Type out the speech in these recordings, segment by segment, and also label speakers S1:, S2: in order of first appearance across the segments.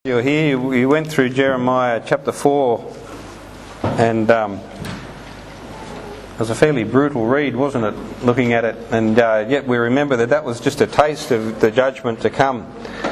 S1: You're here, we went through Jeremiah chapter 4 and it was a fairly brutal read, wasn't it, looking at it, and yet we remember that was just a taste of the judgment to come,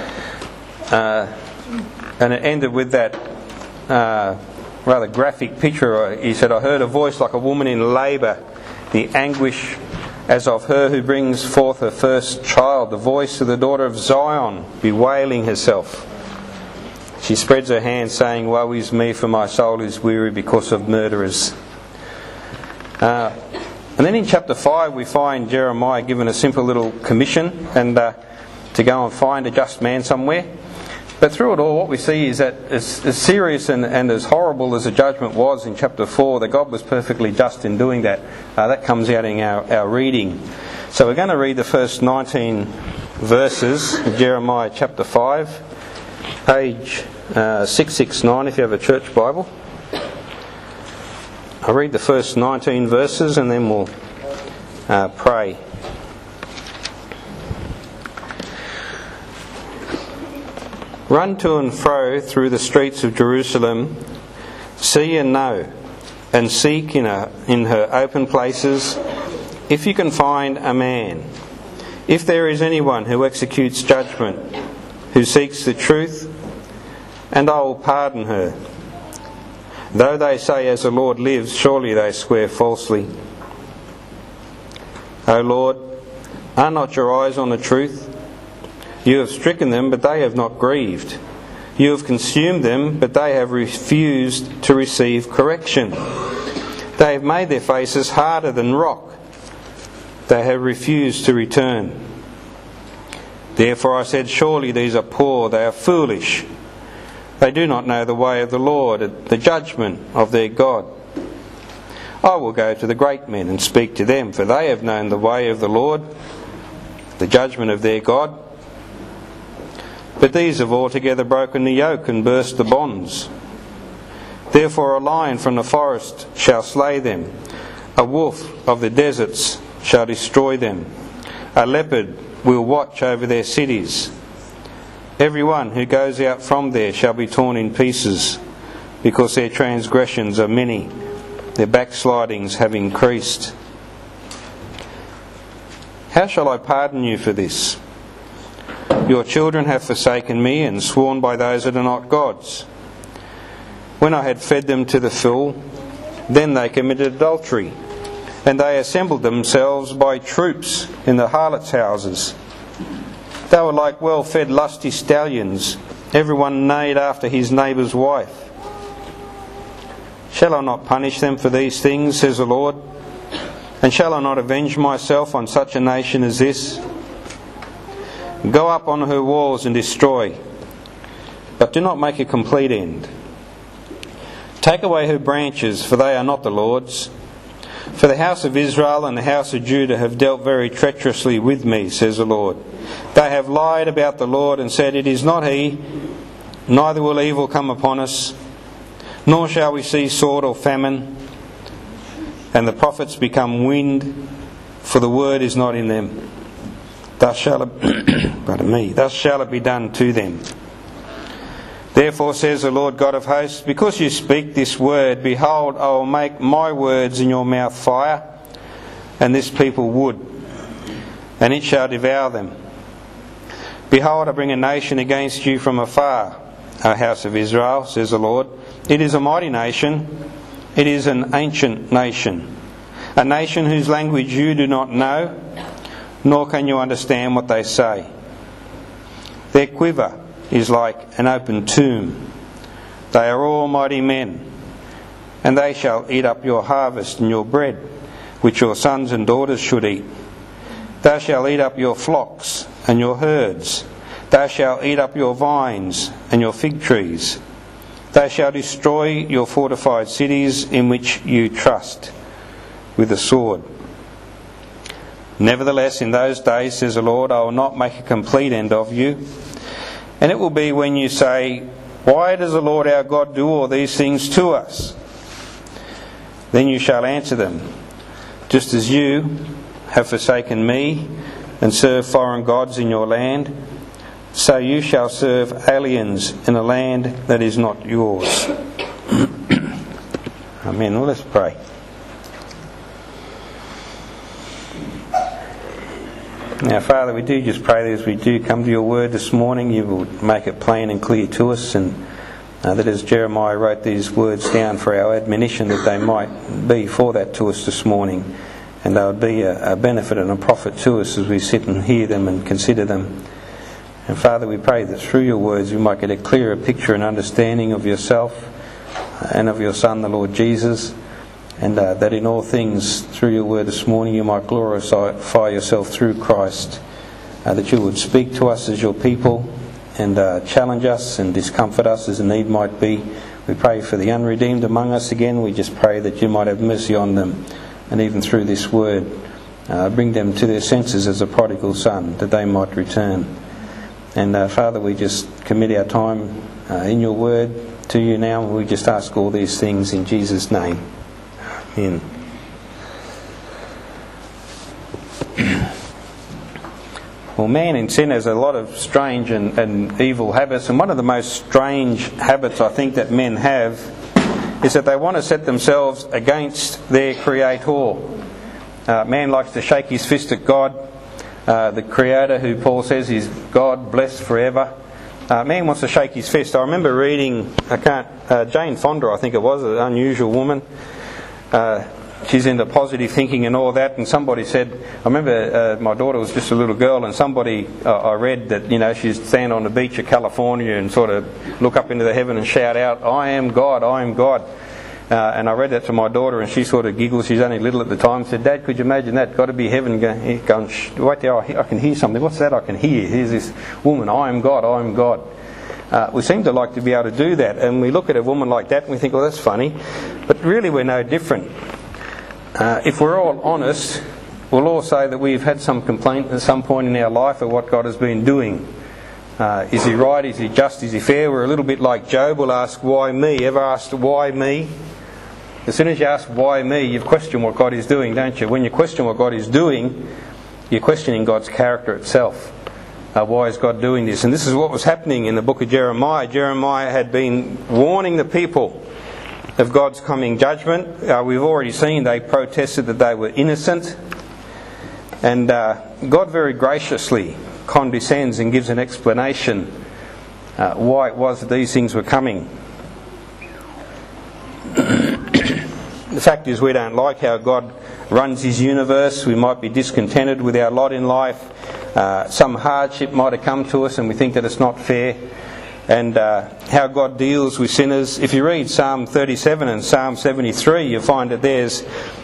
S1: and it ended with that rather graphic picture. He said, "I heard a voice like a woman in labour, the anguish as of her who brings forth her first child, the voice of the daughter of Zion bewailing herself. She spreads her hands, saying, Woe is me, for my soul is weary because of murderers." And then in chapter 5 we find Jeremiah given a simple little commission and to go and find a just man somewhere. But through it all, what we see is that as serious and as horrible as the judgment was in chapter 4, that God was perfectly just in doing that. That comes out in our reading. So we're going to read the first 19 verses of Jeremiah chapter 5, page 669 if you have a church Bible. I'll read the first 19 verses and then we'll pray. Run to and fro through the streets of Jerusalem, see and know, and seek in her open places, if you can find a man, if there is anyone who executes judgment, who seeks the truth, and I will pardon her. Though they say, As the Lord lives, surely they swear falsely. O Lord, are not your eyes on the truth? You have stricken them, but they have not grieved. You have consumed them, but they have refused to receive correction. They have made their faces harder than rock. They have refused to return. Therefore I said, Surely these are poor, they are foolish. They do not know the way of the Lord, the judgment of their God. I will go to the great men and speak to them, for they have known the way of the Lord, the judgment of their God. But these have altogether broken the yoke and burst the bonds. Therefore a lion from the forest shall slay them, a wolf of the deserts shall destroy them, a leopard will watch over their cities. Every one who goes out from there shall be torn in pieces, because their transgressions are many, their backslidings have increased. How shall I pardon you for this? Your children have forsaken me and sworn by those that are not gods. When I had fed them to the full, then they committed adultery, and they assembled themselves by troops in the harlots' houses. They were like well-fed lusty stallions, everyone neighed after his neighbour's wife. Shall I not punish them for these things, says the Lord? And shall I not avenge myself on such a nation as this? Go up on her walls and destroy, but do not make a complete end. Take away her branches, for they are not the Lord's. For the house of Israel and the house of Judah have dealt very treacherously with me, says the Lord. They have lied about the Lord and said, It is not He, neither will evil come upon us, nor shall we see sword or famine. And the prophets become wind, for the word is not in them. Thus shall it be done to them. Therefore says the Lord God of hosts, because you speak this word, behold, I will make my words in your mouth fire, and this people wood, and it shall devour them. Behold, I bring a nation against you from afar, O house of Israel, says the Lord. It is a mighty nation, it is an ancient nation, a nation whose language you do not know, nor can you understand what they say. Their quiver is like an open tomb. They are all mighty men, and they shall eat up your harvest and your bread, which your sons and daughters should eat. They shall eat up your flocks and your herds. They shall eat up your vines and your fig trees. They shall destroy your fortified cities in which you trust with the sword. Nevertheless, in those days, says the Lord, I will not make a complete end of you. And it will be when you say, Why does the Lord our God do all these things to us? Then you shall answer them, Just as you have forsaken me and served foreign gods in your land, so you shall serve aliens in a land that is not yours. Amen. Well, let's pray. Now, Father, we do just pray that as we do come to your word this morning, you will make it plain and clear to us, and that as Jeremiah wrote these words down for our admonition, that they might be for that to us this morning, and they would be a benefit and a profit to us as we sit and hear them and consider them. And Father, we pray that through your words we might get a clearer picture and understanding of yourself and of your Son, the Lord Jesus, and that in all things through your word this morning you might glorify yourself through Christ, that you would speak to us as your people and challenge us and discomfort us as the need might be. We pray for the unredeemed among us again. We just pray that you might have mercy on them, and even through this word bring them to their senses as a prodigal son, that they might return. And Father, we just commit our time in your word to you now, and we just ask all these things in Jesus' name. Amen. Well, man in sin has a lot of strange and evil habits, and one of the most strange habits I think that men have is that they want to set themselves against their Creator. Man likes to shake his fist at God, the Creator, who Paul says is God, blessed forever. Man wants to shake his fist. I remember reading, Jane Fonda, I think it was, an unusual woman. She's into positive thinking and all that, and somebody said, I remember my daughter was just a little girl, and somebody, I read that, she'd stand on the beach of California and sort of look up into the heaven and shout out, I am God, I am God. And I read that to my daughter, and she sort of giggled. She's only little at the time. Said, Dad, could you imagine that? Got to be heaven going, wait there, I can hear something. What's that I can hear? Here's this woman, I am God, I am God. We seem to like to be able to do that, and we look at a woman like that and we think, well, that's funny. But really we're no different. If we're all honest, we'll all say that we've had some complaint at some point in our life of what God has been doing. Is he right? Is he just? Is he fair? We're a little bit like Job. We'll ask, why me? Ever asked, why me? As soon as you ask, why me, you've questioned what God is doing, don't you? When you question what God is doing, you're questioning God's character itself. Why is God doing this? And this is what was happening in the book of Jeremiah. Jeremiah had been warning the people of God's coming judgment. We've already seen they protested that they were innocent. And God very graciously condescends and gives an explanation why it was that these things were coming. The fact is, we don't like how God runs his universe. We might be discontented with our lot in life. Some hardship might have come to us and we think that it's not fair. And how God deals with sinners. If you read Psalm 37 and Psalm 73, you'll find that there's,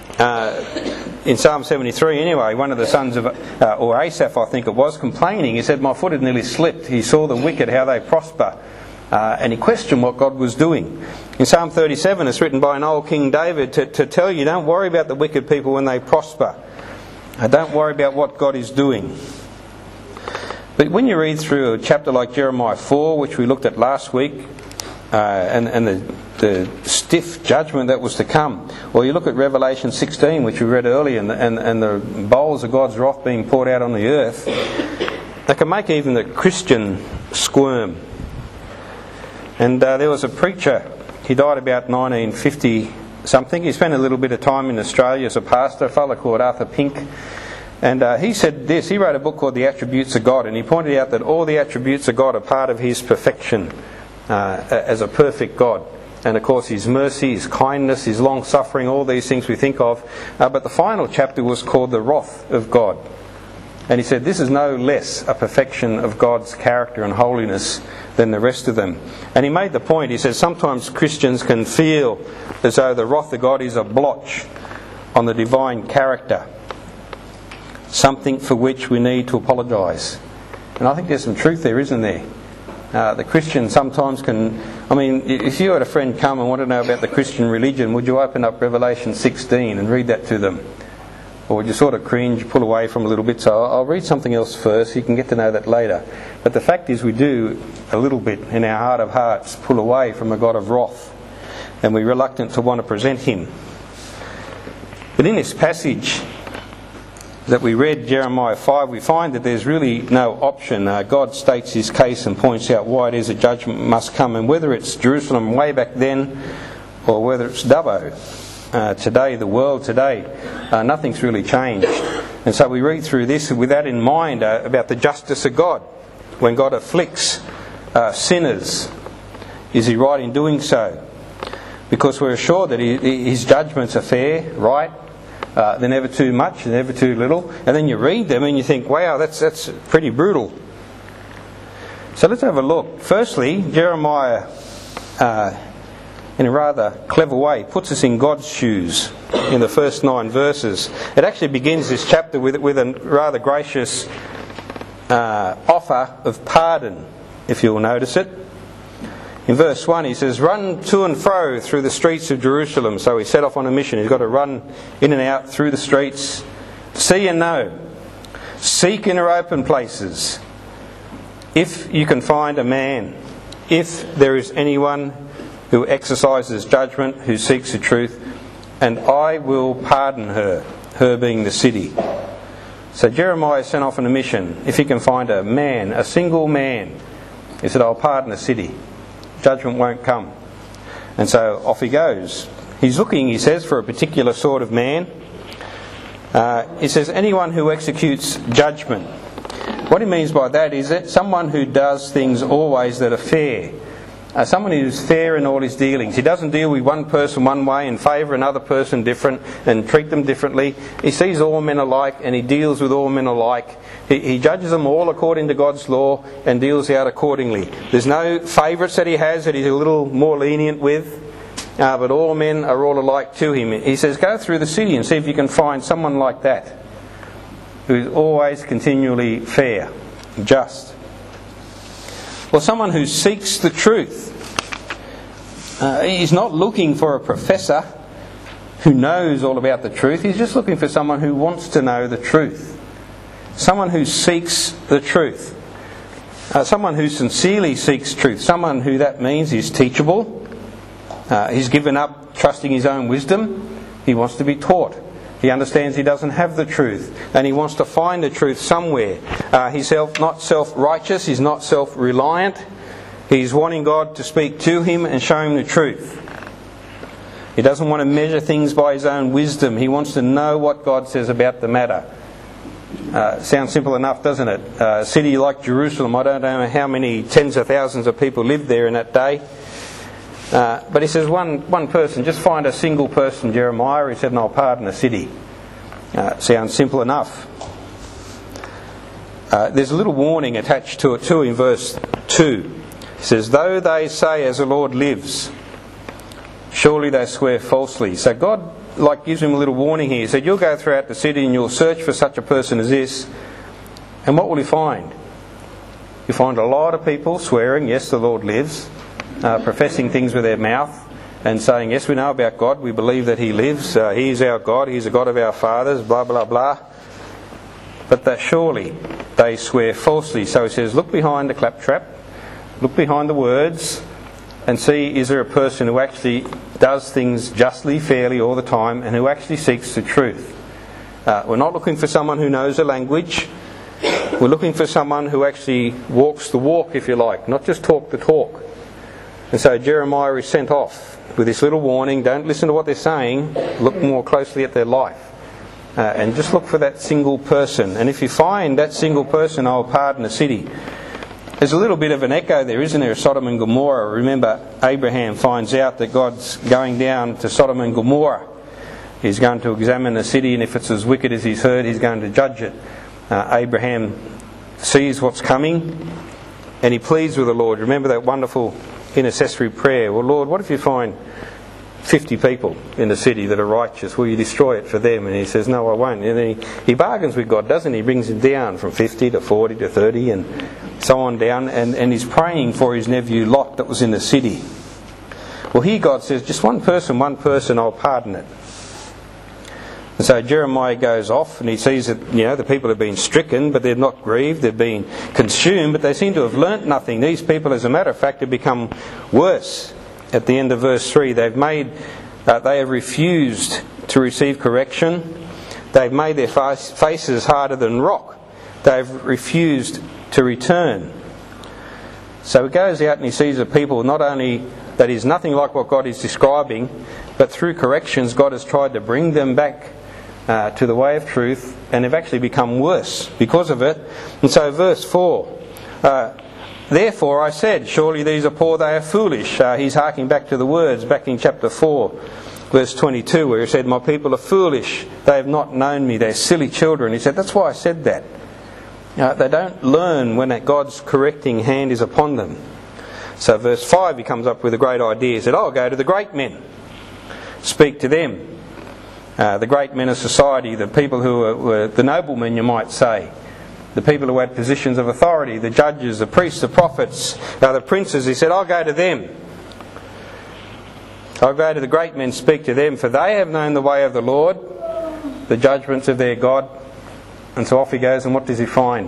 S1: in Psalm 73 anyway, one of the sons of, or Asaph I think it was, complaining. He said, my foot had nearly slipped. He saw the wicked, how they prosper. And he questioned what God was doing. In Psalm 37, it's written by an old King David to tell you, don't worry about the wicked people when they prosper. Don't worry about what God is doing. But when you read through a chapter like Jeremiah 4, which we looked at last week, and the stiff judgment that was to come, or you look at Revelation 16, which we read earlier, and the bowls of God's wrath being poured out on the earth, they can make even the Christian squirm. And there was a preacher, he died about 1950 something. He spent a little bit of time in Australia as a pastor, a fellow called Arthur Pink. And he said this, he wrote a book called The Attributes of God, and he pointed out that all the attributes of God are part of his perfection as a perfect God. And of course his mercy, his kindness, his long suffering, all these things we think of. But the final chapter was called The Wrath of God. And he said this is no less a perfection of God's character and holiness than the rest of them. And he made the point, he says sometimes Christians can feel as though the wrath of God is a blotch on the divine character, something for which we need to apologise. And I think there's some truth there, isn't there? The Christian sometimes can... I mean, if you had a friend come and want to know about the Christian religion, would you open up Revelation 16 and read that to them? Or would you sort of cringe, pull away from a little bit? So I'll read something else first, you can get to know that later. But the fact is we do a little bit in our heart of hearts pull away from a God of wrath, and we're reluctant to want to present him. But in this passage, that we read Jeremiah 5, we find that there's really no option. God states his case and points out why it is a judgment must come, and whether it's Jerusalem way back then or whether it's Dubbo today, the world today, nothing's really changed. And so we read through this with that in mind about the justice of God. When God afflicts sinners, is he right in doing so? Because we're assured that his judgments are fair, right? They're never too much, they're never too little. And then you read them and you think, wow, that's pretty brutal. So let's have a look. Firstly, Jeremiah, in a rather clever way, puts us in God's shoes in the first 9 verses. It actually begins this chapter with a rather gracious offer of pardon, if you'll notice it. In verse 1 he says, "Run to and fro through the streets of Jerusalem." So he set off on a mission. He's got to run in and out through the streets. "See and know. Seek in her open places. If you can find a man, if there is anyone who exercises judgment, who seeks the truth, and I will pardon her," her being the city. So Jeremiah sent off on a mission. If he can find a man, a single man, he said, "I'll pardon the city. Judgment won't come." And so off he goes. He's looking, he says, for a particular sort of man. He says, anyone who executes judgment. What he means by that is that someone who does things always that are fair. Someone who's fair in all his dealings. He doesn't deal with one person one way and favour another person different and treat them differently. He sees all men alike and he deals with all men alike. He judges them all according to God's law and deals out accordingly. There's no favourites that he has that he's a little more lenient with, but all men are all alike to him. He says, go through the city and see if you can find someone like that, who's always continually fair, just. Well, someone who seeks the truth. He's not looking for a professor who knows all about the truth. He's just looking for someone who wants to know the truth. Someone who seeks the truth. Someone who sincerely seeks truth. Someone who that means is teachable. He's given up trusting his own wisdom. He wants to be taught. He understands he doesn't have the truth and he wants to find the truth somewhere. He's not self-righteous, he's not self-reliant. He's wanting God to speak to him and show him the truth. He doesn't want to measure things by his own wisdom. He wants to know what God says about the matter. Sounds simple enough, doesn't it? A city like Jerusalem, I don't know how many tens of thousands of people lived there in that day. But he says one person, just find a single person, Jeremiah. He said, and I'll pardon the city. Sounds simple enough. There's a little warning attached to it too in verse 2. It says, though they say as the Lord lives, surely they swear falsely. So God gives him a little warning here. He said, you'll go throughout the city and you'll search for such a person as this. And what will you find? You find a lot of people swearing, yes, the Lord lives. Professing things with their mouth and saying, yes, we know about God, we believe that he lives, he is our God, he is the God of our fathers, blah, blah, blah. But that surely they swear falsely. So he says, look behind the claptrap, look behind the words, and see, is there a person who actually does things justly, fairly all the time, and who actually seeks the truth. We're not looking for someone who knows a language. We're looking for someone who actually walks the walk, if you like, not just talk the talk. And so Jeremiah is sent off with this little warning, don't listen to what they're saying, look more closely at their life. And just look for that single person. And if you find that single person, I'll pardon the city. There's a little bit of an echo there, isn't there, Sodom and Gomorrah. Remember, Abraham finds out that God's going down to Sodom and Gomorrah. He's going to examine the city, and if it's as wicked as he's heard, he's going to judge it. Abraham sees what's coming, and he pleads with the Lord. Remember that wonderful intercessory prayer. Well, Lord, what if you find 50 people in the city that are righteous? Will you destroy it for them? And he says, no, I won't. And then he bargains with God, doesn't he? He brings him down from 50 to 40 to 30 and so on down. And he's praying for his nephew Lot that was in the city. Well, here God says, just one person, I'll pardon it. And so Jeremiah goes off and he sees that, the people have been stricken, but they're not grieved. They've been consumed, but they seem to have learnt nothing. These people, as a matter of fact, have become worse. At the end of verse 3, they have refused to receive correction. They've made their faces harder than rock. They've refused to return. So he goes out and he sees a people not only that is nothing like what God is describing, but through corrections God has tried to bring them back to the way of truth, and they've actually become worse because of it. And so verse 4, therefore I said, surely these are poor, they are foolish. He's harking back to the words back in chapter 4. Verse 22, where he said, my people are foolish, they have not known me, they're silly children. He said, that's why I said that. They don't learn when God's correcting hand is upon them. So verse 5, he comes up with a great idea. He said, I'll go to the great men, speak to them. The great men of society, the people who were the noblemen, you might say. The people who had positions of authority, the judges, the priests, the prophets, the princes. He said, I'll go to them. I'll go to the great men, speak to them, for they have known the way of the Lord, the judgments of their God. And so off he goes, and what does he find?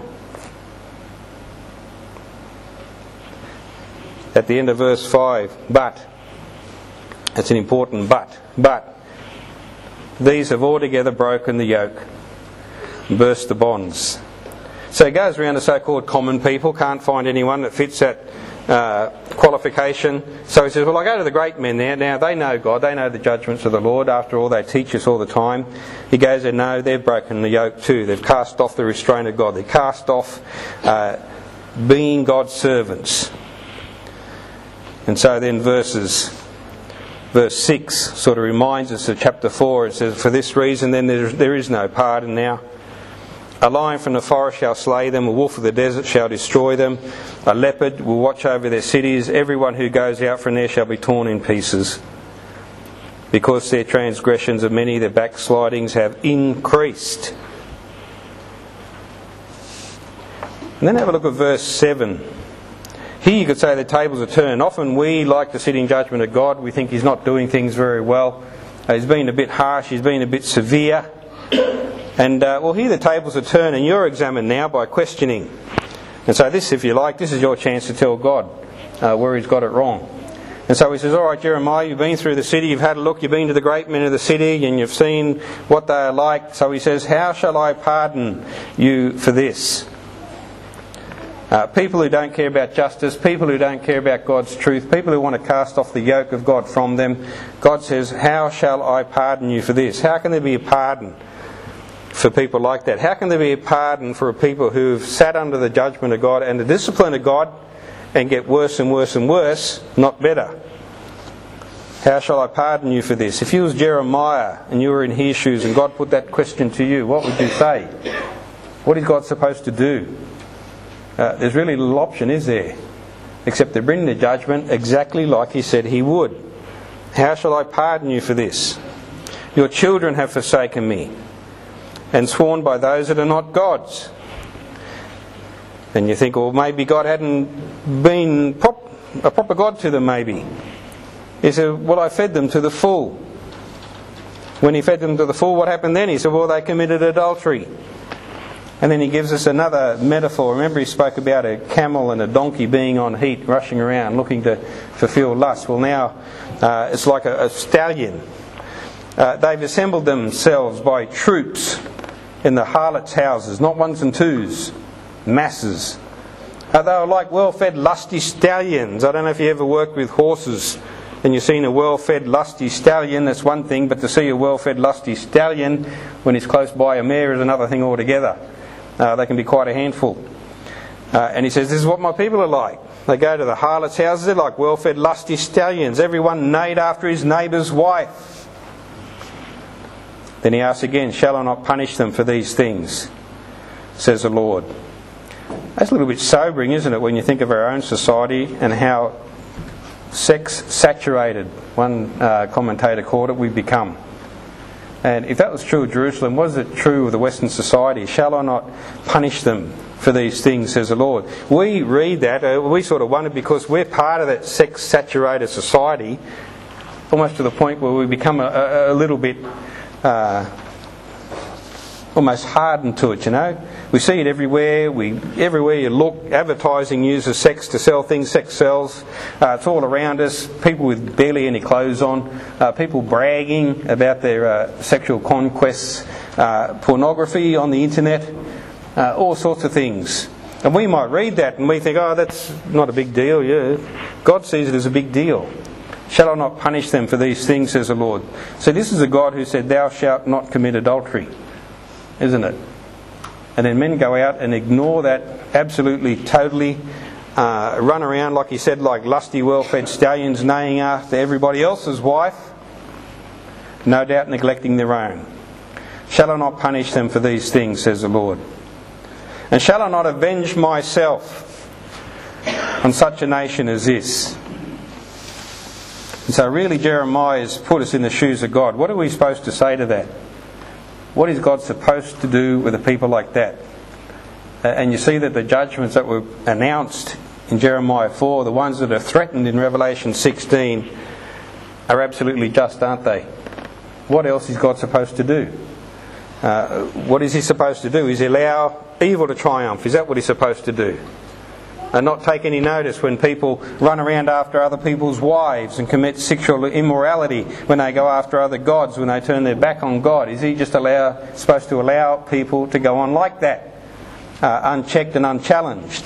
S1: At the end of verse 5, but, it's an important but, these have altogether broken the yoke, burst the bonds. So he goes around the so-called common people, can't find anyone that fits that qualification. So he says, well, I go to the great men there. Now they know God, they know the judgments of the Lord. After all, they teach us all the time. He goes there, no, they've broken the yoke too. They've cast off the restraint of God. They cast off being God's servants. And so then verse 6 sort of reminds us of chapter 4. It says, for this reason then there is no pardon now. A lion from the forest shall slay them, a wolf of the desert shall destroy them, a leopard will watch over their cities, everyone who goes out from there shall be torn in pieces. Because their transgressions of many, their backslidings have increased. And then have a look at verse 7. Here you could say the tables are turned. Often we like to sit in judgment of God. We think He's not doing things very well. He's been a bit harsh, He's been a bit severe. And well, here the tables are turned and you're examined now by questioning. And so this, if you like, this is your chance to tell God where He's got it wrong. And so he says, all right, Jeremiah, you've been through the city, you've had a look, you've been to the great men of the city and you've seen what they are like. So he says, how shall I pardon you for this? People who don't care about justice, people who don't care about God's truth, people who want to cast off the yoke of God from them. God says, how shall I pardon you for this? How can there be a pardon for people like that? How can there be a pardon for a people who've sat under the judgment of God and the discipline of God and get worse and worse and worse, not better? How shall I pardon you for this? If you was Jeremiah and you were in his shoes and God put that question to you, what would you say? What is God supposed to do? There's really little option, is there? Except to bring the judgment exactly like He said He would. How shall I pardon you for this? Your children have forsaken me and sworn by those that are not gods. And you think, well, maybe God hadn't been a proper God to them, maybe. He said, well, I fed them to the full. When He fed them to the full, what happened then? He said, well, they committed adultery. And then He gives us another metaphor. Remember He spoke about a camel and a donkey being on heat, rushing around, looking to fulfill lust. Well, now it's like a stallion. They've assembled themselves by troops in the harlots' houses, not ones and twos, masses. They were like well-fed, lusty stallions. I don't know if you ever worked with horses and you've seen a well-fed, lusty stallion, that's one thing, but to see a well-fed, lusty stallion when he's close by a mare is another thing altogether. They can be quite a handful. And he says, this is what my people are like. They go to the harlots' houses, they're like well-fed, lusty stallions, everyone neighed after his neighbour's wife. Then he asks again, shall I not punish them for these things? Says the Lord. That's a little bit sobering, isn't it, when you think of our own society and how sex-saturated, one commentator called it, we've become. And if that was true of Jerusalem, was it true of the Western society? Shall I not punish them for these things, says the Lord? We read that, we sort of wonder because we're part of that sex-saturated society, almost to the point where we become a little bit almost hardened to it, you know. We see it everywhere. Everywhere you look, advertising uses sex to sell things. Sex sells. It's all around us. People with barely any clothes on. People bragging about their sexual conquests. pornography on the internet, all sorts of things. And we might read that and we think, oh, that's not a big deal. Yeah, God sees it as a big deal. Shall I not punish them for these things, says the Lord? So this is a God who said, thou shalt not commit adultery, isn't it? And then men go out and ignore that absolutely, totally, run around, like he said, like lusty, well-fed stallions, neighing after everybody else's wife, no doubt neglecting their own. Shall I not punish them for these things, says the Lord? And shall I not avenge myself on such a nation as this? And so really Jeremiah has put us in the shoes of God. What are we supposed to say to that? What is God supposed to do with a people like that? And you see that the judgments that were announced in Jeremiah 4, the ones that are threatened in Revelation 16, are absolutely just, aren't they? What else is God supposed to do? What is he supposed to do? Is he allow evil to triumph? Is that what he's supposed to do? And not take any notice when people run around after other people's wives and commit sexual immorality, when they go after other gods, when they turn their back on God? Is he just supposed to allow people to go on like that, unchecked and unchallenged?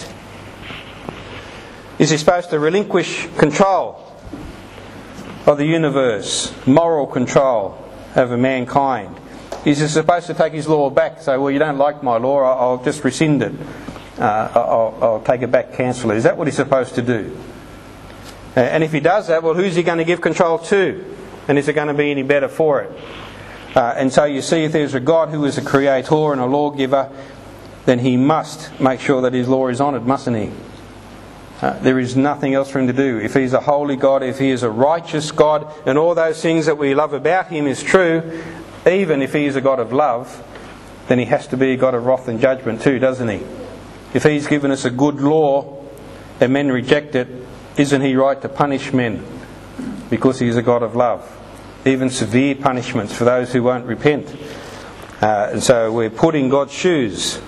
S1: Is he supposed to relinquish control of the universe, moral control over mankind? Is he supposed to take his law back, say, well, you don't like my law, I'll just rescind it. I'll take it back, cancel it. Is that what he's supposed to do? And if he does that, well, who's he going to give control to? And is it going to be any better for it? And so you see, if there's a God who is a creator and a lawgiver, then he must make sure that his law is honoured, mustn't he? There is nothing else for him to do. If he's a holy God, if he is a righteous God, and all those things that we love about him is true, even if he is a God of love, then he has to be a God of wrath and judgment too, doesn't he? If he's given us a good law and men reject it, isn't he right to punish men because he is a God of love? Even severe punishments for those who won't repent. And so we're put in God's shoes.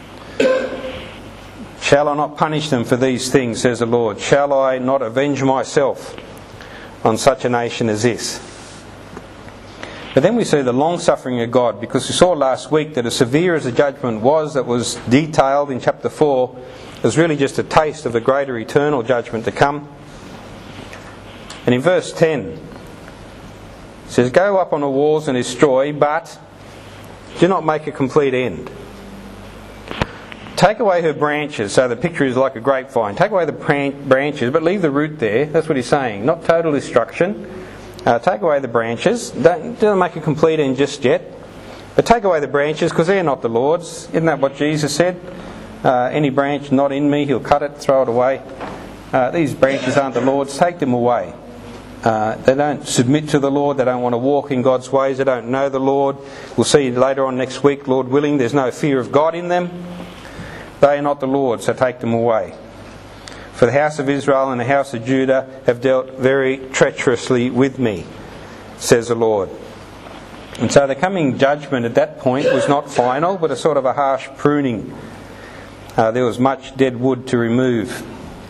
S1: Shall I not punish them for these things, says the Lord? Shall I not avenge myself on such a nation as this? But then we see the long-suffering of God, because we saw last week that as severe as the judgment was that was detailed in chapter 4, it was really just a taste of the greater eternal judgment to come. And in verse 10, it says, go up on the walls and destroy, but do not make a complete end. Take away her branches. So the picture is like a grapevine. Take away the branches, but leave the root there. That's what he's saying. Not total destruction. Take away the branches. Don't make a complete end just yet. But take away the branches, because they're not the Lord's. Isn't that what Jesus said? Any branch not in me, he'll cut it, throw it away. These branches aren't the Lord's. Take them away. They don't submit to the Lord. They don't want to walk in God's ways. They don't know the Lord. We'll see later on next week, Lord willing, there's no fear of God in them. They are not the Lord, so take them away. For the house of Israel and the house of Judah have dealt very treacherously with me, says the Lord. And so the coming judgment at that point was not final, but a sort of a harsh pruning. There was much dead wood to remove.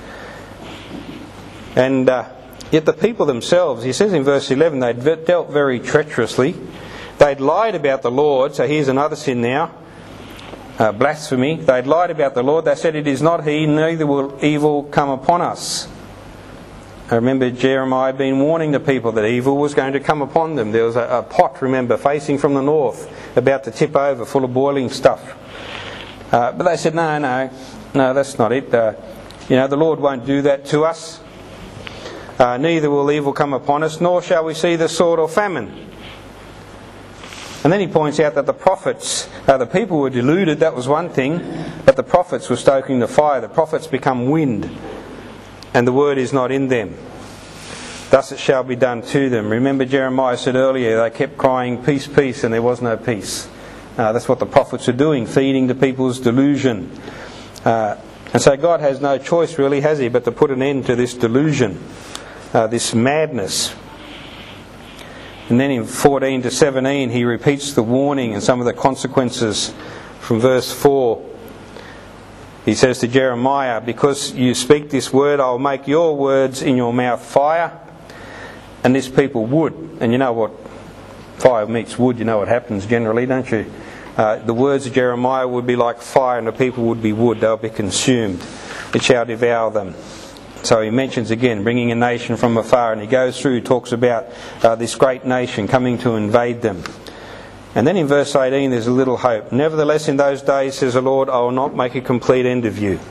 S1: And yet the people themselves, he says in verse 11, they'd dealt very treacherously. They'd lied about the Lord, so here's another sin now. Blasphemy. They'd lied about the Lord. They said, it is not he, neither will evil come upon us. I remember Jeremiah been warning the people that evil was going to come upon them. There was a pot, remember, facing from the north, about to tip over, full of boiling stuff. But they said, no, that's not it. The Lord won't do that to us. Neither will evil come upon us, nor shall we see the sword or famine. And then he points out that the prophets, the people were deluded, that was one thing, but the prophets were stoking the fire. The prophets become wind, and the word is not in them. Thus it shall be done to them. Remember Jeremiah said earlier, they kept crying, peace, peace, and there was no peace. That's what the prophets are doing, feeding the people's delusion. And so God has no choice really, has he, but to put an end to this delusion, this madness. And then in 14 to 17 he repeats the warning and some of the consequences from verse 4. He says to Jeremiah, because you speak this word, I'll make your words in your mouth fire, and this people would. And you know what fire meets wood, you know what happens generally, don't you? The words of Jeremiah would be like fire, and the people would be wood. They'll be consumed. It shall devour them. So he mentions again bringing a nation from afar, and he goes through, talks about this great nation coming to invade them. And then in verse 18 there's a little hope. Nevertheless in those days, says the Lord, I will not make a complete end of you.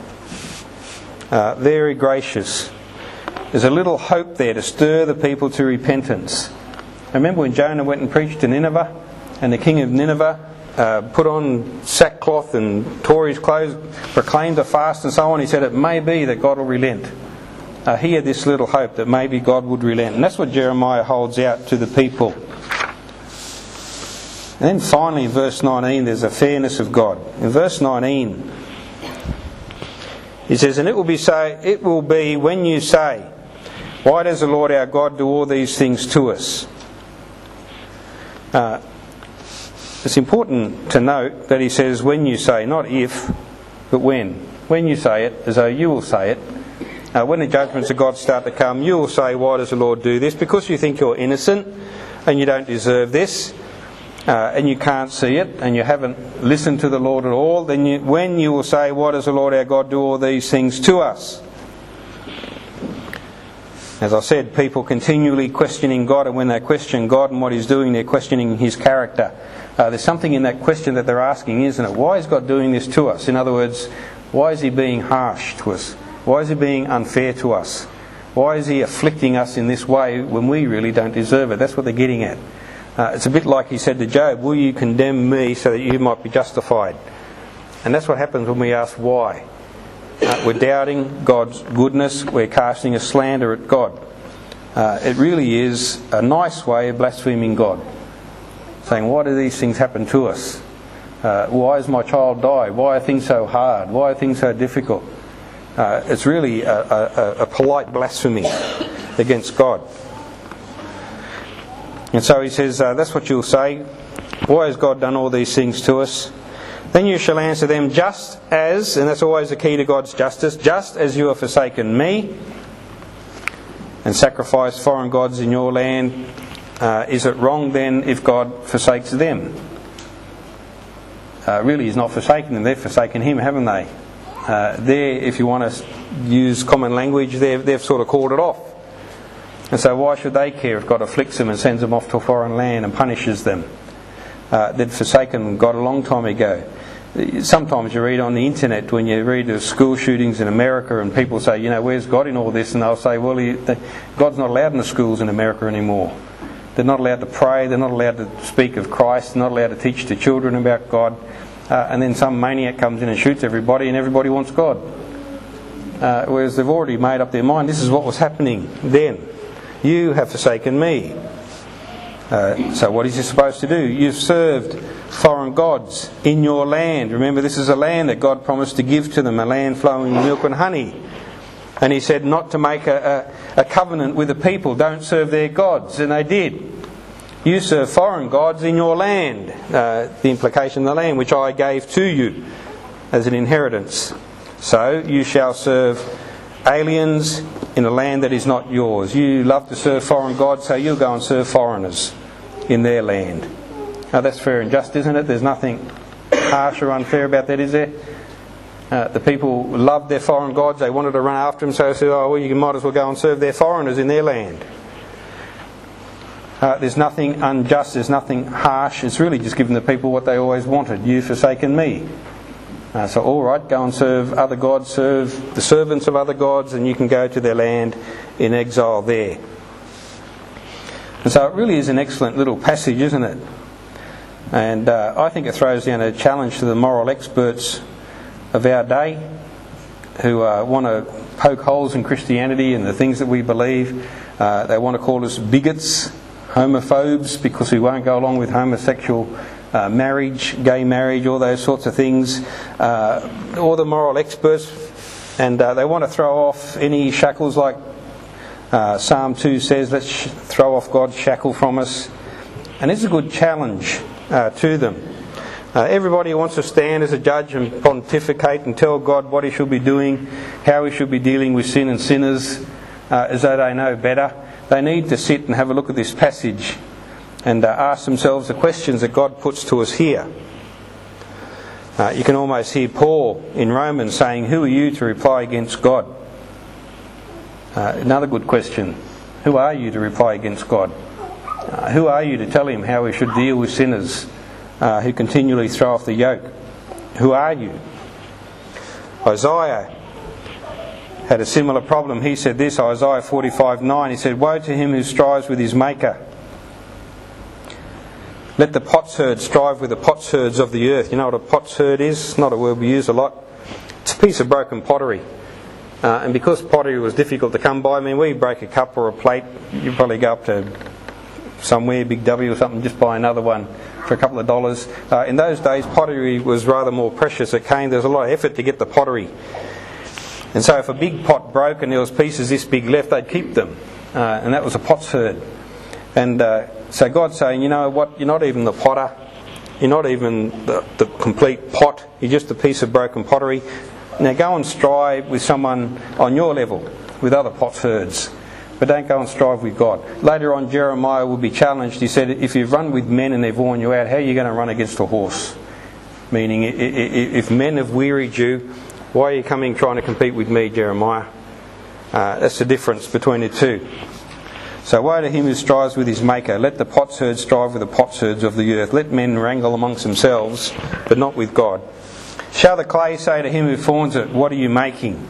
S1: Very gracious. There's a little hope there to stir the people to repentance. Remember when Jonah went and preached to Nineveh, and the king of Nineveh put on sackcloth and tore his clothes, proclaimed a fast and so on. He said it may be that God will relent. He had this little hope that maybe God would relent. And that's what Jeremiah holds out to the people. And then finally in verse 19 there's a fairness of God. In verse 19 he says, and it will be when you say, why does the Lord our God do all these things to us? It's important to note that he says when you say, not if, but when. When you say it, as though you will say it. When the judgments of God start to come, you will say, why does the Lord do this? Because you think you're innocent and you don't deserve this, and you can't see it, and you haven't listened to the Lord at all, then when you will say, why does the Lord our God do all these things to us? As I said, people continually questioning God, and when they question God and what He's doing, they're questioning His character. There's something in that question that they're asking, isn't it? Why is God doing this to us? In other words, why is He being harsh to us? Why is He being unfair to us? Why is He afflicting us in this way when we really don't deserve it? That's what they're getting at. It's a bit like He said to Job, will you condemn me so that you might be justified? And that's what happens when we ask why. We're doubting God's goodness. We're casting a slander at God. It really is a nice way of blaspheming God. Saying, why do these things happen to us? Why has my child died? Why are things so hard? Why are things so difficult? It's really a polite blasphemy against God. And so he says, that's what you'll say. Why has God done all these things to us? Then you shall answer them, just as, and that's always the key to God's justice, just as you have forsaken me and sacrificed foreign gods in your land, is it wrong then if God forsakes them? Really He's not forsaken them, they've forsaken Him, haven't they? If you want to use common language, they've sort of called it off. And so why should they care if God afflicts them and sends them off to a foreign land and punishes them? They'd forsaken God a long time ago. Sometimes you read on the internet, when you read of school shootings in America, and people say, where's God in all this? And they'll say, well, God's not allowed in the schools in America anymore. They're not allowed to pray, they're not allowed to speak of Christ, they're not allowed to teach the children about God. And then some maniac comes in and shoots everybody, and everybody wants God. Whereas they've already made up their mind, this is what was happening then. You have forsaken me. So what is he supposed to do? You've served foreign gods in your land. Remember, this is a land that God promised to give to them, a land flowing with milk and honey. And He said not to make a covenant with the people. Don't serve their gods. And they did. You serve foreign gods in your land. The implication, the land which I gave to you as an inheritance. So you shall serve aliens in a land that is not yours. You love to serve foreign gods, so you'll go and serve foreigners in their land. Now that's fair and just, isn't it? There's nothing harsh or unfair about that, is there? The people loved their foreign gods, they wanted to run after them, so they said, you might as well go and serve their foreigners in their land. There's nothing unjust, there's nothing harsh. It's really just giving the people what they always wanted. You've forsaken me. So all right, go and serve other gods, serve the servants of other gods, and you can go to their land in exile there. And so it really is an excellent little passage, isn't it? And I think it throws down a challenge to the moral experts of our day who want to poke holes in Christianity and the things that we believe. They want to call us bigots, homophobes, because we won't go along with homosexual marriage, gay marriage, all those sorts of things. All the moral experts, and they want to throw off any shackles, like Psalm 2 says, let's throw off God's shackle from us. And it's a good challenge to them. Everybody wants to stand as a judge and pontificate and tell God what He should be doing, how He should be dealing with sin and sinners, as though they know better. They need to sit and have a look at this passage and ask themselves the questions that God puts to us here. You can almost hear Paul in Romans saying, who are you to reply against God? Another good question. Who are you to reply against God? Who are you to tell him how we should deal with sinners who continually throw off the yoke? Who are you? Isaiah had a similar problem. He said this, Isaiah 45:9, he said, woe to him who strives with his maker. Let the potsherd strive with the potsherds of the earth. You know what a potsherd is? It's not a word we use a lot. It's a piece of broken pottery. And because pottery was difficult to come by, I mean, we break a cup or a plate, you probably go up to somewhere, Big W or something, just buy another one for a couple of dollars. In those days, pottery was rather more precious. There was a lot of effort to get the pottery. And so if a big pot broke and there was pieces this big left, they'd keep them. And that was a potsherd. And so God's saying, you know what, you're not even the potter. You're not even the complete pot. You're just a piece of broken pottery. Now go and strive with someone on your level, with other potsherds. But don't go and strive with God. Later on, Jeremiah will be challenged. He said, if you've run with men and they've worn you out, how are you going to run against a horse? Meaning, if men have wearied you, why are you coming trying to compete with me, Jeremiah? That's the difference between the two. So woe to him who strives with his maker. Let the potsherds strive with the potsherds of the earth. Let men wrangle amongst themselves, but not with God. Shall the clay say to him who forms it, what are you making?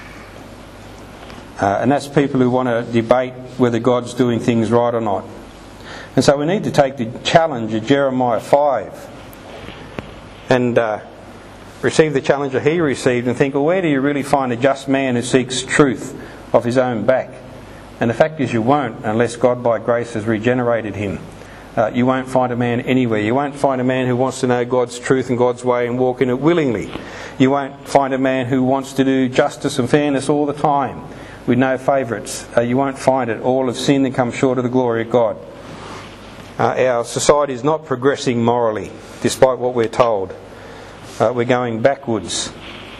S1: And that's people who want to debate whether God's doing things right or not. And so we need to take the challenge of Jeremiah 5 and receive the challenge that he received and think, well, where do you really find a just man who seeks truth of his own back? And the fact is you won't unless God by grace has regenerated him. You won't find a man anywhere. You won't find a man who wants to know God's truth and God's way and walk in it willingly. You won't find a man who wants to do justice and fairness all the time with no favourites. You won't find it. All have sinned and come short of the glory of God. Our society is not progressing morally, despite what we're told. We're going backwards.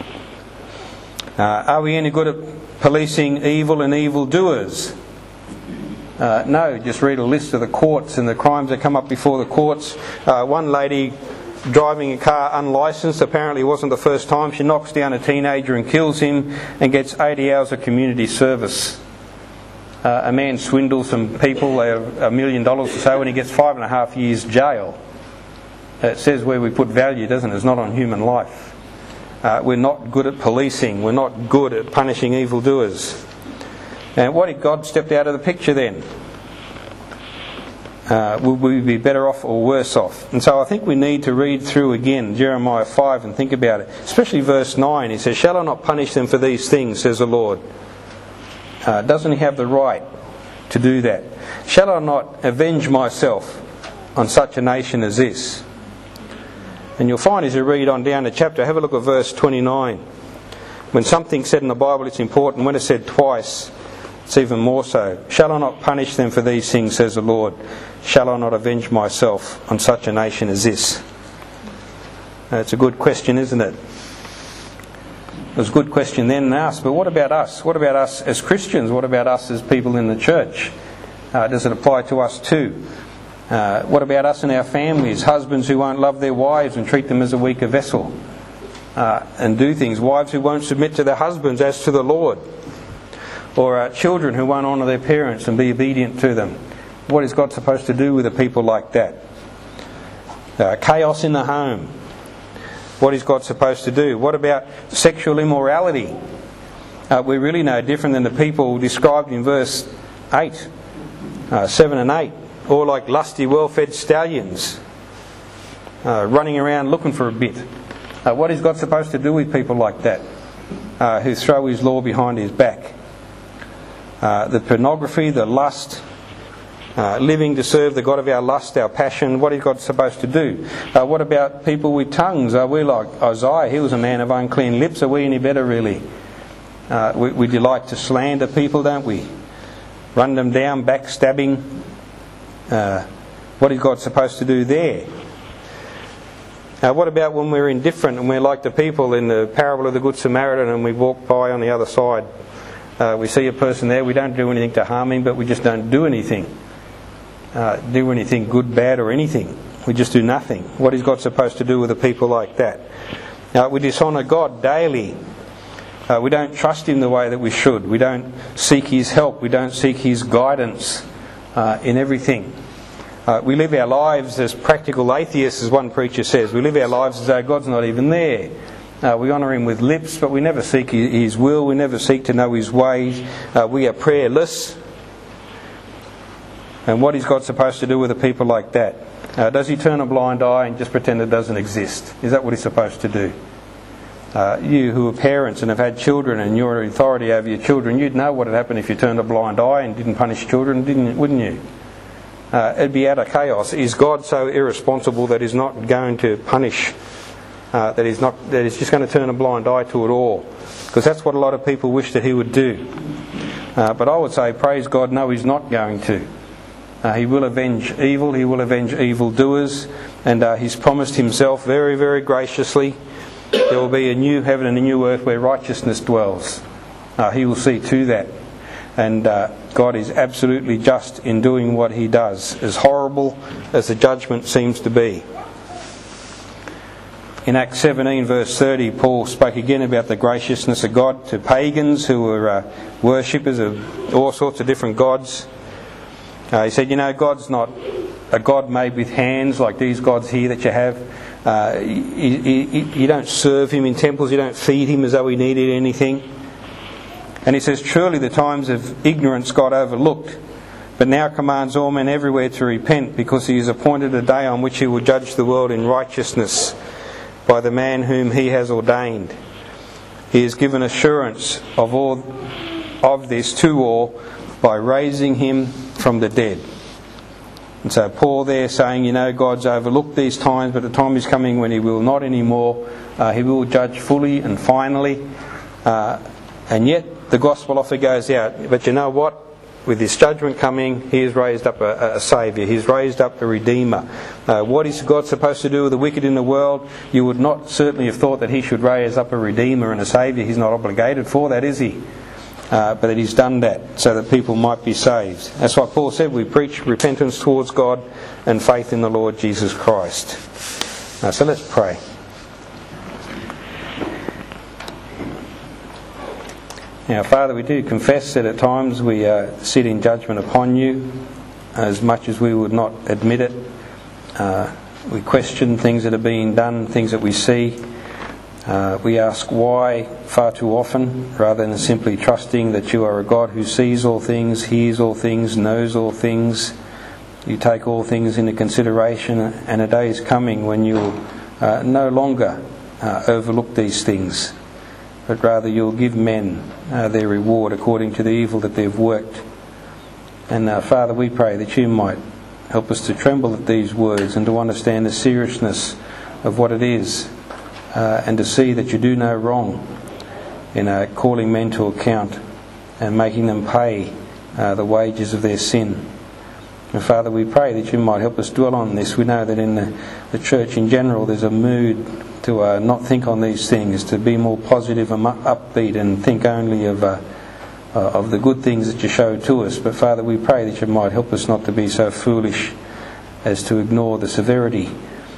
S1: Are we any good at policing evil and evildoers? No, just read a list of the courts and the crimes that come up before the courts. One lady driving a car unlicensed, apparently wasn't the first time. She knocks down a teenager and kills him and gets 80 hours of community service. A man swindles some people $1 million or so and he gets 5.5 years jail. It says where we put value, doesn't it? It's not on human life. We're not good at policing. We're not good at punishing evildoers. And what if God stepped out of the picture then? Would we be better off or worse off? And so I think we need to read through again Jeremiah 5 and think about it. Especially verse 9. He says, shall I not punish them for these things, says the Lord? Doesn't he have the right to do that? Shall I not avenge myself on such a nation as this? And you'll find as you read on down the chapter, have a look at verse 29. When something's said in the Bible, it's important. When it's said twice, it's even more so. Shall I not punish them for these things, says the Lord? Shall I not avenge myself on such a nation as this? It's a good question, isn't it? It was a good question then and asked, but what about us? What about us as Christians? What about us as people in the church? Does it apply to us too? What about us and our families? Husbands who won't love their wives and treat them as a weaker vessel and do things. Wives who won't submit to their husbands as to the Lord. Or children who won't honour their parents and be obedient to them. What is God supposed to do with a people like that? Chaos in the home. What is God supposed to do? What about sexual immorality? We're really no different than the people described in verse 8, 7 and 8. Or like lusty, well-fed stallions running around looking for a bit. What is God supposed to do with people like that who throw his law behind his back? The pornography, the lust, living to serve the God of our lust, our passion. What is God supposed to do? What about people with tongues? Are we like Isaiah? He was a man of unclean lips. Are we any better really? We delight to slander people, don't we? Run them down, backstabbing. What is God supposed to do there? What about when we're indifferent and we're like the people in the parable of the Good Samaritan and we walk by on the other side? We see a person there, we don't do anything to harm him, but we just don't do anything. do anything good, bad or anything. We just do nothing. What is God supposed to do with a people like that? We dishonour God daily. We don't trust Him the way that we should. We don't seek His help. We don't seek His guidance in everything. We live our lives as practical atheists, as one preacher says. We live our lives as though God's not even there. We honour Him with lips, but we never seek His will. We never seek to know His ways. We are prayerless. And what is God supposed to do with a people like that? Does He turn a blind eye and just pretend it doesn't exist? Is that what He's supposed to do? You who are parents and have had children and you're authority over your children, you'd know what would happen if you turned a blind eye and didn't punish children, wouldn't you? It'd be utter chaos. Is God so irresponsible that He's not going to punish? That He's just going to turn a blind eye to it all? Because that's what a lot of people wish that He would do. But I would say, praise God, no, He's not going to. He will avenge evil. He will avenge evildoers, and He's promised Himself very, very graciously there will be a new heaven and a new earth where righteousness dwells. He will see to that. And God is absolutely just in doing what He does, as horrible as the judgment seems to be. In Acts 17 verse 30, Paul spoke again about the graciousness of God to pagans who were worshippers of all sorts of different gods. He said, God's not a God made with hands like these gods here that you have. You don't serve Him in temples, you don't feed Him as though He needed anything. And he says, truly the times of ignorance God overlooked, but now commands all men everywhere to repent, because He has appointed a day on which He will judge the world in righteousness by the man whom He has ordained. He has given assurance of this to all by raising Him from the dead. And so Paul there saying, God's overlooked these times, but the time is coming when He will not anymore. He will judge fully and finally. And yet the gospel offer goes out. But you know what? With this judgment coming, He has raised up a Saviour. He's raised up a Redeemer. What is God supposed to do with the wicked in the world? You would not certainly have thought that He should raise up a Redeemer and a Saviour. He's not obligated for that, is He? But that He's done that so that people might be saved. That's why Paul said we preach repentance towards God and faith in the Lord Jesus Christ. So let's pray. Now, Father, we do confess that at times we sit in judgment upon You, as much as we would not admit it. We question things that are being done, things that we see. We ask why far too often, rather than simply trusting that You are a God who sees all things, hears all things, knows all things. You take all things into consideration, and a day is coming when You will no longer overlook these things, but rather You'll give men their reward according to the evil that they've worked. And Father, we pray that You might help us to tremble at these words and to understand the seriousness of what it is, and to see that You do no wrong in calling men to account and making them pay the wages of their sin. And Father, we pray that You might help us dwell on this. We know that in the church in general there's a mood to not think on these things, to be more positive and upbeat and think only of the good things that You show to us. But Father, we pray that You might help us not to be so foolish as to ignore the severity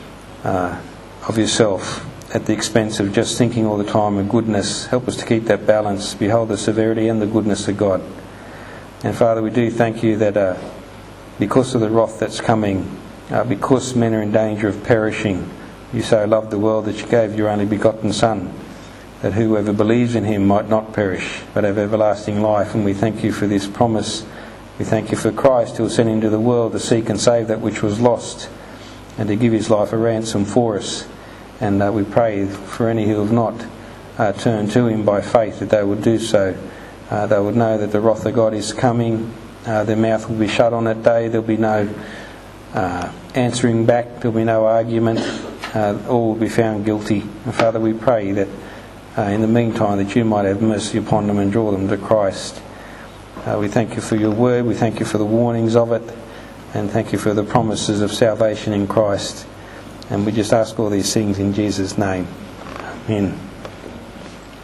S1: of Yourself at the expense of just thinking all the time of goodness. Help us to keep that balance, behold the severity and the goodness of God. And Father, we do thank You that because of the wrath that's coming, because men are in danger of perishing, You so loved the world that You gave Your only begotten Son, that whoever believes in Him might not perish, but have everlasting life. And we thank You for this promise. We thank You for Christ, who was sent into the world to seek and save that which was lost, and to give His life a ransom for us. And we pray for any who have not turned to Him by faith, that they would do so. They would know that the wrath of God is coming. Their mouth will be shut on that day. There will be no answering back. There will be no argument. All will be found guilty. And Father, we pray that in the meantime that You might have mercy upon them and draw them to Christ. We thank You for Your word. We thank You for the warnings of it. And thank You for the promises of salvation in Christ. And we just ask all these things in Jesus' name. Amen.